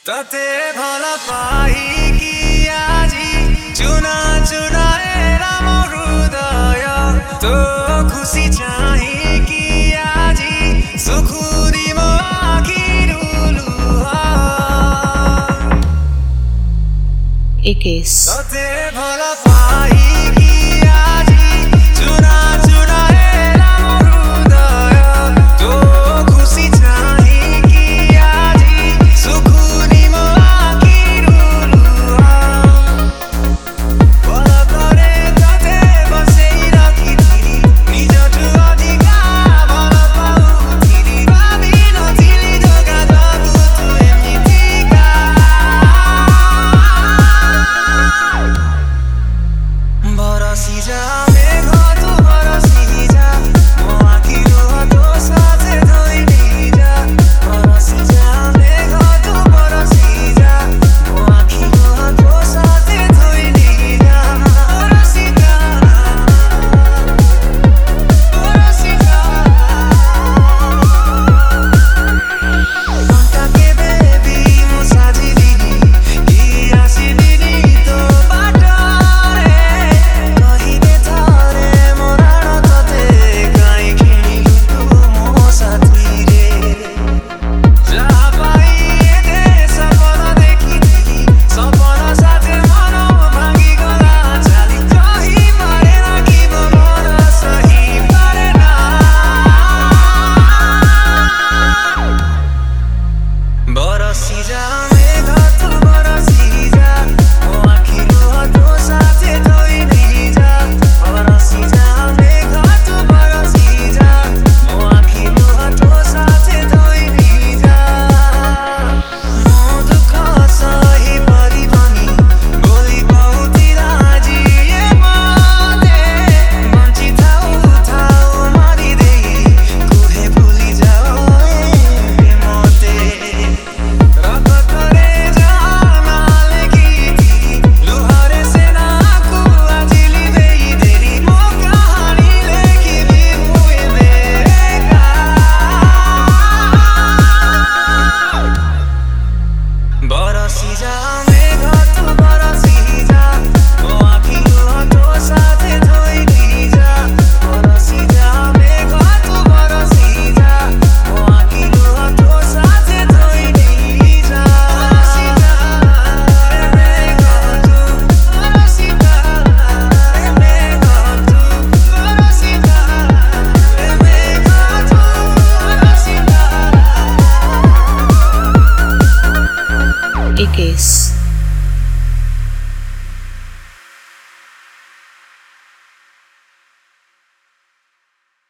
तते भला पाइकी आजी चुना चुनाएरा म हृदय तो खुसी चाहिकी आजी सुखुरी म आखिरुलु तते भला पाइकी आजी चुना चुनाएरा म हृदय तो खुसी चाहिकी आजी सुखुरी म आखिरुलु भला करे तते बसेई राखिथिली निजठु अधिका भला पाउथिली भाबी नथिली धोका दबु तु एमितिका बरसी जा मेघ तु बरसी जा म आँखिलो हातो साझे धोइली जा बरसी जा मेघ तु बरसी जा म आँखिलो हातो साझे धोइली जा बरसी जा घंटा के बेबी म साजिलिनी कि आसिलिनी तो बाटरे कहिले थरे म राणो तते काहीँ खिँडिलु म साथी रे जहाँ पाइ एते सपना देखिथिली सपना साथे मन भाँगिगला चाली कहीँ परेन कि म मन सही परेन बरसी जा मेघ तु बरसी जा म आँखिलो हातो साझे धोइली जा बरसी जा मेघ तु बरसी जा म आँखिलो हातो साझे धोइली जा म दुःख सही परि पनि बोली पाउँदिला जिए मते बन्ची थाउ थाउ मरिदेई कुहे भुली जाओ मते रगतरे जानाले गीती लुहारे सेना को आजिली देई देरी म कहानी लेखिली मुए बेका बरसी जा मेघ तु बरसी जा म आँखिलो हातो साझे धोइली जा बरसी जा मेघ तु बरसी जा म आँखिलो हातो साझे धोइली जा बरसी जा मेघ तु बरसी जा मेघ तु बरसी जा मेघ तु बरसी जा Ikis.